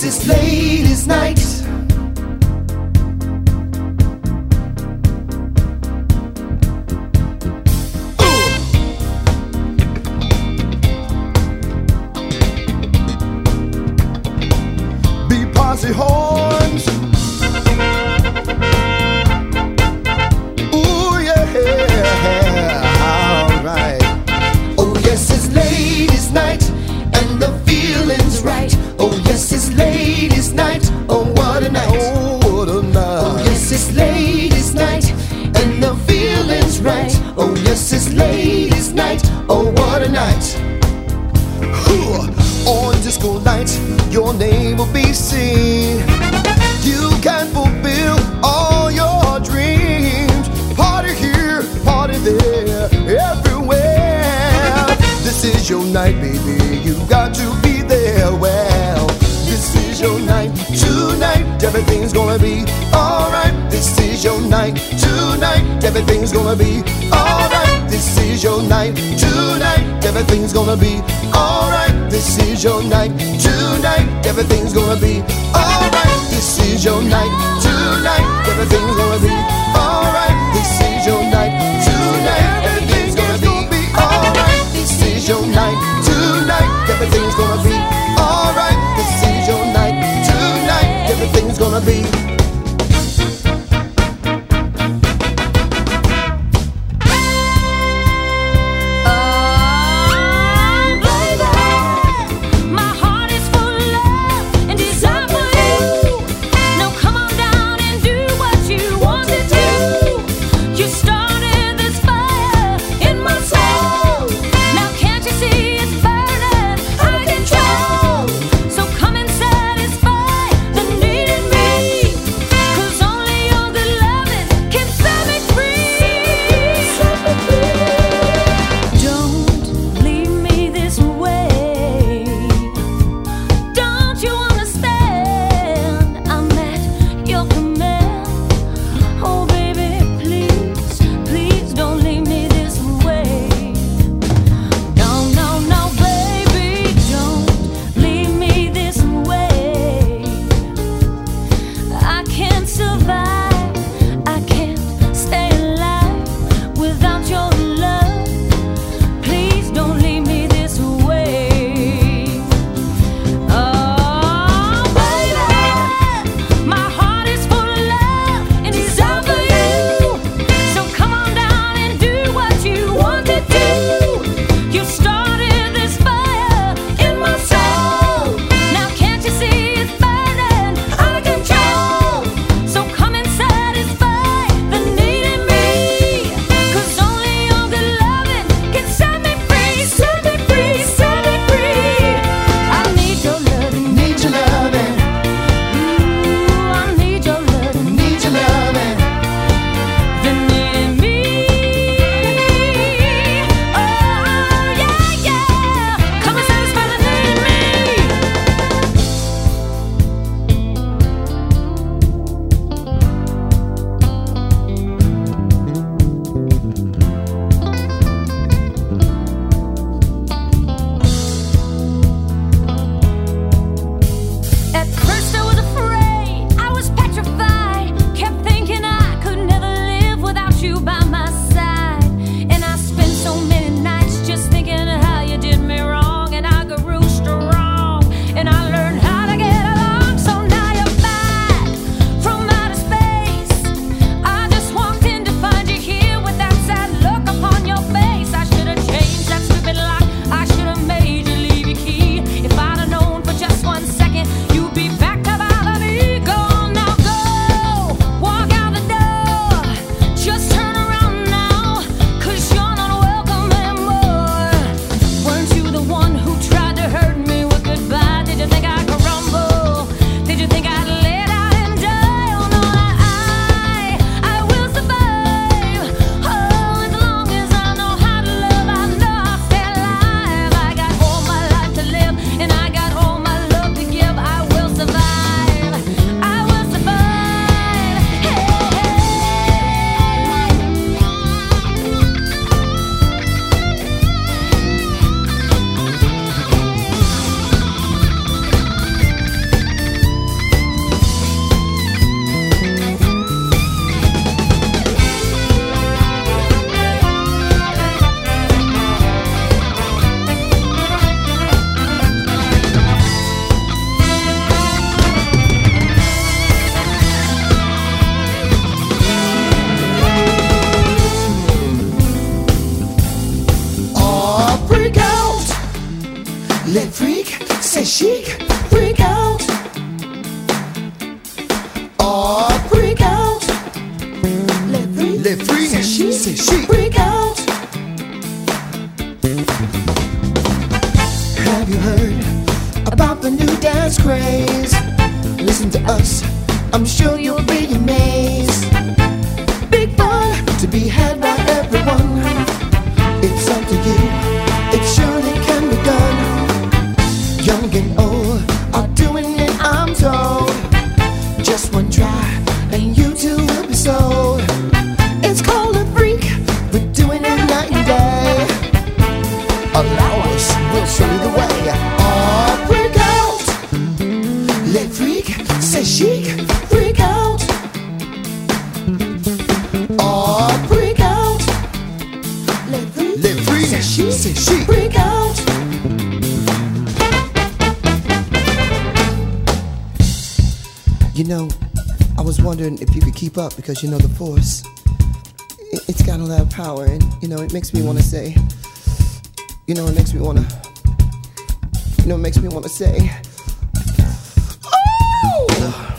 yes, it's ladies' night. Be posse horns. Ooh, yeah, alright. Oh, yes, it's ladies' night, and the feeling's right. Oh, yes, it's ladies' night. Oh, what a night. Oh, what a night. Oh, yes, it's ladies' night, and the feeling's right. Oh, yes, it's ladies' night. Oh, what a night. On disco night, your name will be seen. You can fulfill all your dreams. Party here, party there, everywhere. This is your night, baby, you got to be there. Well, this is your night, tonight, everything's gonna be alright. This is your night, tonight, everything's gonna be alright. This is your night, tonight, everything's gonna be alright. This is your night, tonight, everything's gonna be alright. This is your night, tonight, everything's gonna be alright. This is your night, tonight, everything's gonna be alright. This is your night, tonight, everything's gonna be alright. This is your night, tonight, everything's gonna be. Want to Les freak, c'est chic, freak out. Oh, freak out. Les freak, c'est chic, freak out. Have you heard about the new dance craze? Listen to us, I'm sure you'll be amazed. Big fun to be had by everyone. It's up to you, it surely can be done. Young and old are doing it, I'm told. Just one try and you too will be sold. It's called a freak, we're doing it night and day. Allow us, we'll show you the way. Oh, freak out. Les freak, c'est chic, freak out. Oh, freak out. Les freak, c'est chic, freak out. You know, I was wondering if you could keep up, because you know the force, it's got a lot of power, and you know it makes me want to say, it makes me want to say, oh!